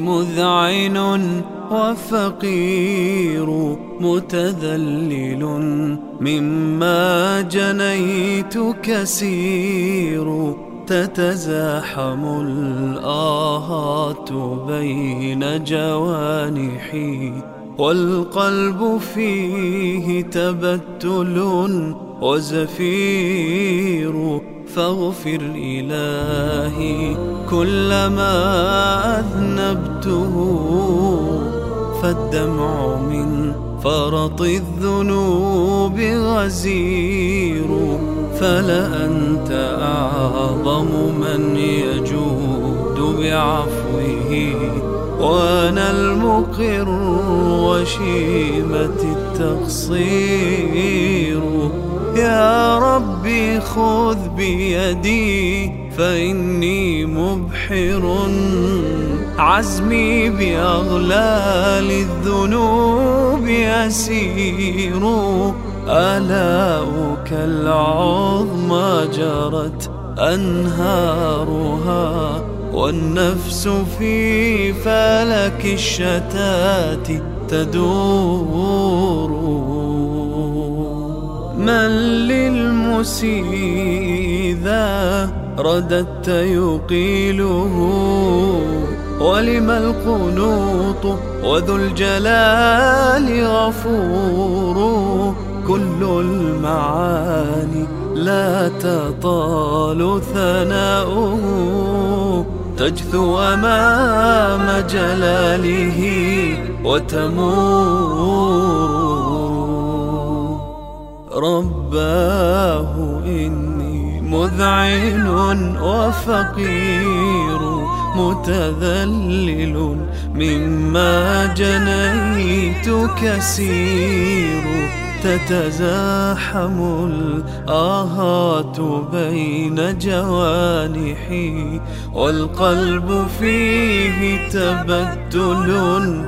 مذعن وفقير متذلل، مما جنيت كسير، تتزاحم الآهات بين جوانحي، والقلب فيه تبتل وزفير. فاغفر إلهي كلما أذنبته، فالدمع من فرط الذنوب غزير. فلأنت أعظم من يجود بعفوه، وأنا المقر وشيمة التقصير. يا ربي خذ بيدي فإني مبحر، عزمي بأغلال الذنوب يسير. آلاؤك العظمى جرت أنهارها، والنفس في فلك الشتات تدور. من للمسيء إذا رددت يقيله، ولم القنوط وذو الجلال غفور. كل المعاني لا تطال ثناؤه، تجثو أمام جلاله وتمور. رباه إني مذعن وفقير متذلل، مما جنيت كسير. تتزاحم الآهات بين جوانحي، والقلب فيه تبتل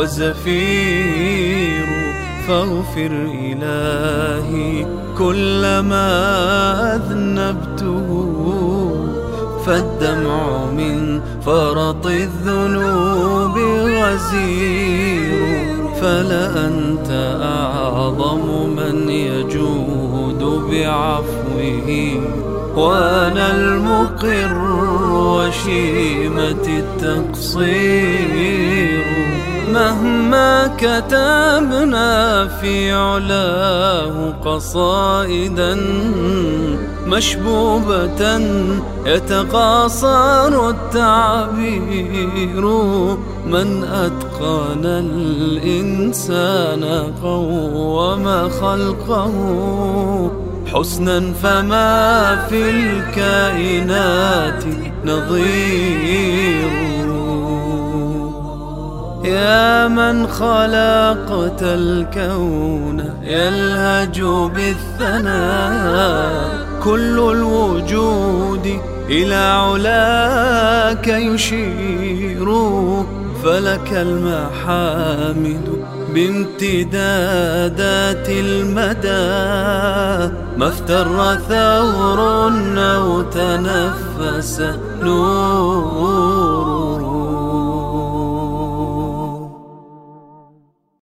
وزفير. فاغفر إلهي كلما أذنبته، فالدمع من فرط الذنوب غزير. فلأنت أعظم من يجود بعفوه، وأنا المقر وشيمة التقصير. مهما كتبنا في علاه قصائدا مشبوبة يتقاصر التعبير، من أتقن الإنسان قوم خلقه حسنا، فما في الكائنات نظير. يا من خلقت الكون يلهج بالثناء، كل الوجود إلى علاك يشير. فلك المحامد بامتدادات المدى، ما افتر ثور أو تنفس نور.